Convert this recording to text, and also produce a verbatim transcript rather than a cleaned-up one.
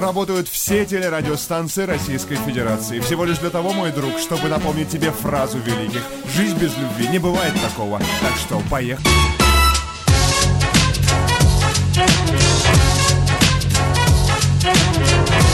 работают все телерадиостанции Российской Федерации. Всего лишь для того, мой друг, чтобы напомнить тебе фразу великих: жизнь без любви не бывает такого. Так что поехали. We'll be right back.